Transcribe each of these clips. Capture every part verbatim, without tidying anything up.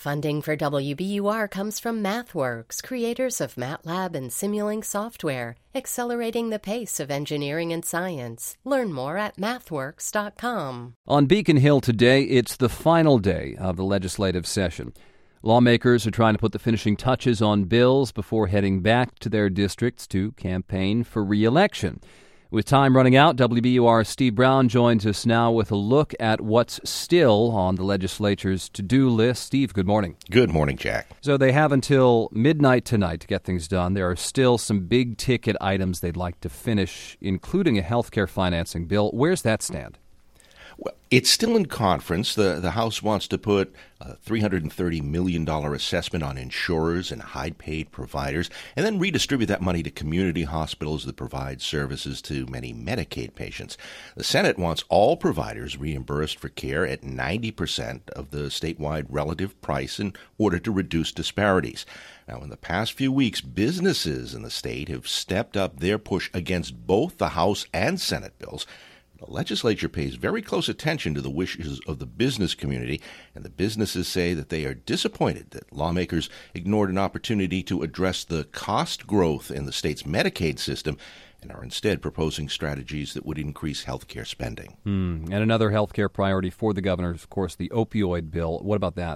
Funding for W B U R comes from MathWorks, creators of MATLAB and Simulink software, accelerating the pace of engineering and science. Learn more at mathworks dot com. On Beacon Hill today, it's the final day of the legislative session. Lawmakers are trying to put the finishing touches on bills before heading back to their districts to campaign for re-election. With time running out, W B U R's Steve Brown joins us now with a look at what's still on the legislature's to-do list. Steve, good morning. Good morning, Jack. So they have until midnight tonight to get things done. There are still some big-ticket items they'd like to finish, including a health care financing bill. Where's that stand? Well, it's still in conference. The the House wants to put a three hundred thirty million dollars assessment on insurers and high-paid providers, and then redistribute that money to community hospitals that provide services to many Medicaid patients. The Senate wants all providers reimbursed for care at ninety percent of the statewide relative price in order to reduce disparities. Now, in the past few weeks, businesses in the state have stepped up their push against both the House and Senate bills. The legislature pays very close attention to the wishes of the business community, and the businesses say that they are disappointed that lawmakers ignored an opportunity to address the cost growth in the state's Medicaid system and are instead proposing strategies that would increase health care spending. Mm. And another health care priority for the governor is, of course, the opioid bill. What about that?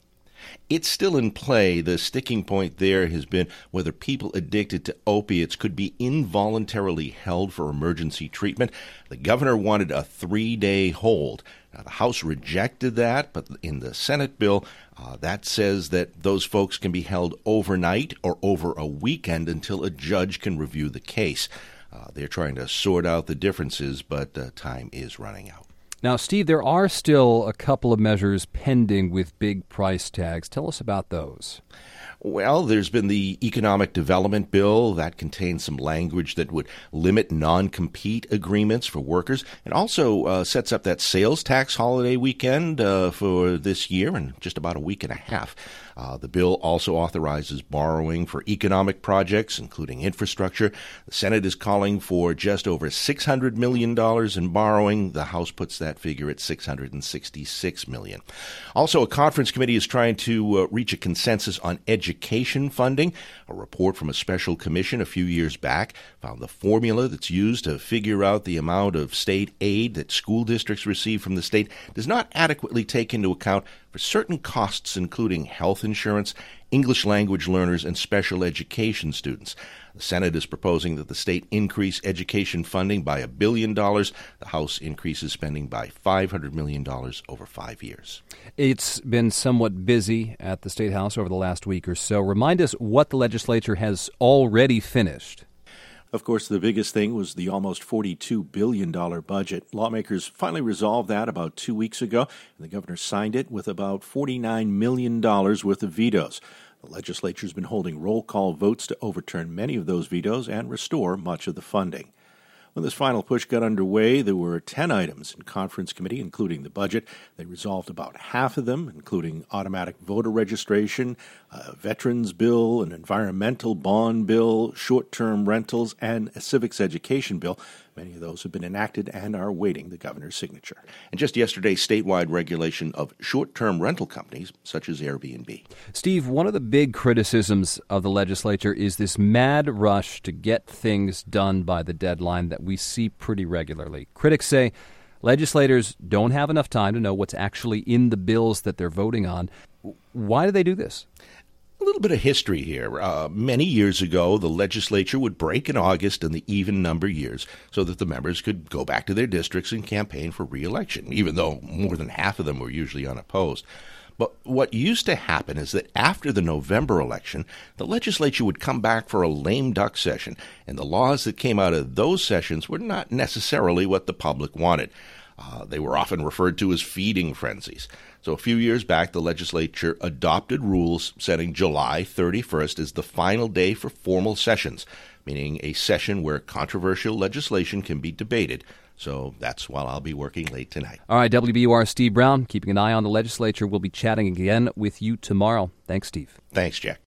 It's still in play. The sticking point there has been whether people addicted to opiates could be involuntarily held for emergency treatment. The governor wanted a three-day hold. Now, the House rejected that, but in the Senate bill, uh, that says that those folks can be held overnight or over a weekend until a judge can review the case. Uh, they're trying to sort out the differences, but uh, time is running out. Now, Steve, there are still a couple of measures pending with big price tags. Tell us about those. Well, there's been the Economic Development Bill that contains some language that would limit non-compete agreements for workers, and also uh, sets up that sales tax holiday weekend uh, for this year in just about a week and a half. Uh, the bill also authorizes borrowing for economic projects, including infrastructure. The Senate is calling for just over six hundred million dollars in borrowing. The House puts that figure at six hundred sixty-six million dollars. Also, a conference committee is trying to uh, reach a consensus on education funding. A report from a special commission a few years back found the formula that's used to figure out the amount of state aid that school districts receive from the state does not adequately take into account for certain costs, including health insurance, English language learners, and special education students. The Senate is proposing that the state increase education funding by a billion dollars. The House increases spending by five hundred million dollars over five years. It's been somewhat busy at the State House over the last week or so. Remind us what the legislature has already finished. Of course, the biggest thing was the almost forty-two billion dollars budget. Lawmakers finally resolved that about two weeks ago, and the governor signed it with about forty-nine million dollars worth of vetoes. The legislature's been holding roll call votes to overturn many of those vetoes and restore much of the funding. When this final push got underway, there were ten items in conference committee, including the budget. They resolved about half of them, including automatic voter registration, a veterans bill, an environmental bond bill, short-term rentals, and a civics education bill. Many of those have been enacted and are awaiting the governor's signature. And just yesterday, statewide regulation of short-term rental companies, such as Airbnb. Steve, one of the big criticisms of the legislature is this mad rush to get things done by the deadline that we see pretty regularly. Critics say legislators don't have enough time to know what's actually in the bills that they're voting on. Why do they do this? A little bit of history here. Uh, many years ago, the legislature would break in August in the even number years so that the members could go back to their districts and campaign for re-election, even though more than half of them were usually unopposed. But what used to happen is that after the November election, the legislature would come back for a lame duck session, and the laws that came out of those sessions were not necessarily what the public wanted. Uh, they were often referred to as feeding frenzies. So a few years back, the legislature adopted rules setting July thirty-first as the final day for formal sessions, meaning a session where controversial legislation can be debated. So that's why I'll be working late tonight. All right, W B U R Steve Brown, keeping an eye on the legislature. We'll be chatting again with you tomorrow. Thanks, Steve. Thanks, Jack.